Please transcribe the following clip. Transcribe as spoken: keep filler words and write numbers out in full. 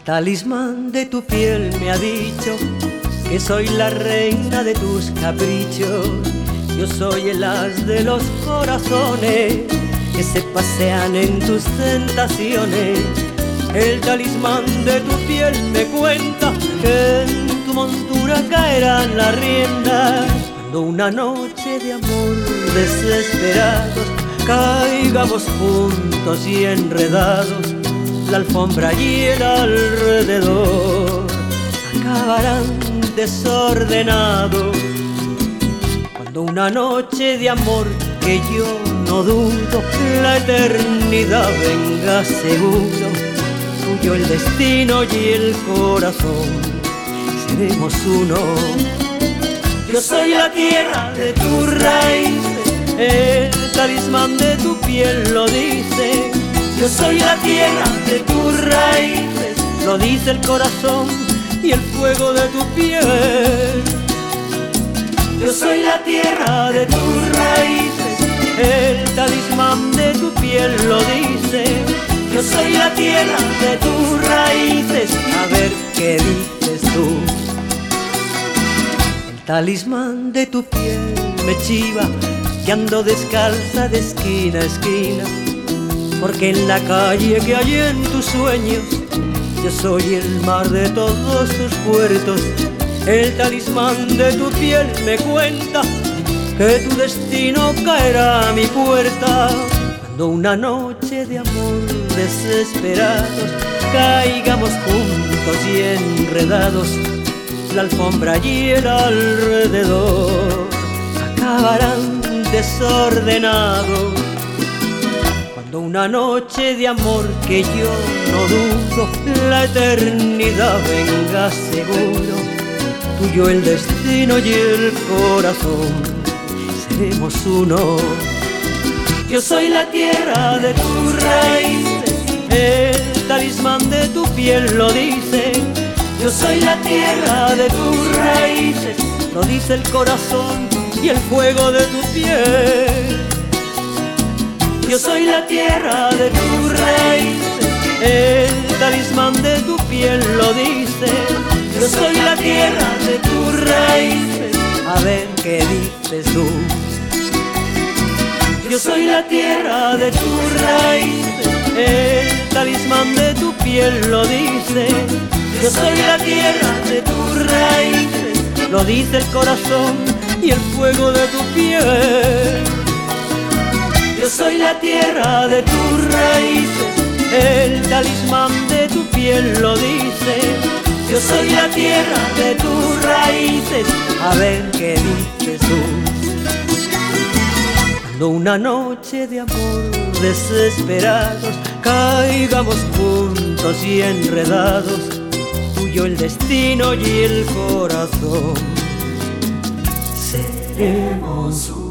Talismán de tu piel me ha dicho que soy la reina de tus caprichos. Yo soy el as de los corazones que se pasean en tus tentaciones. El talismán de tu piel me cuenta que en tu montura caerán las riendas cuando una noche de amor desesperados caigamos juntos y enredados. La alfombra y el alrededor acabarán desordenados cuando una noche de amor que yo no dudo la eternidad venga seguro. Tuyo el destino y el corazón, seremos uno. Yo soy la tierra de tus raíces, el talismán de tu piel lo dice. Yo soy la tierra de tus raíces, lo dice el corazón y el fuego de tu piel. Yo soy la tierra de tus raíces, el talismán de tu piel lo dice. Yo soy la tierra de tus raíces, a ver qué dices tú. El talismán de tu piel me chiva que ando descalza de esquina a esquina, porque en la calle que hay en tus sueños yo soy el mar de todos tus puertos. El talismán de tu piel me cuenta que tu destino caerá a mi puerta cuando una noche de amor desesperados caigamos juntos y enredados. La alfombra y el alrededor acabarán desordenados cuando una noche de amor que yo no dudo la eternidad venga seguro. Tuyo el destino y el corazón, seremos uno. Yo soy la tierra de tus raíces, el talismán de tu piel lo dice. Yo soy la tierra de tus raíces, lo dice el corazón y el fuego de tu piel. Yo soy la tierra de tus raíces, el talismán de tu piel lo dice. Yo soy la tierra de tus raíces, a ver qué dices tú. Yo soy la tierra de tus raíces, el talismán de tu piel lo dice. Yo soy la tierra de tus raíces, lo dice el corazón y el fuego de tu piel. Yo soy la tierra de tus raíces, el talismán de tu piel lo dice. Yo soy la tierra de tus raíces, a ver qué dices tú. Cuando una noche de amor desesperados caigamos juntos y enredados, tuyo el destino y el corazón, seremos uno.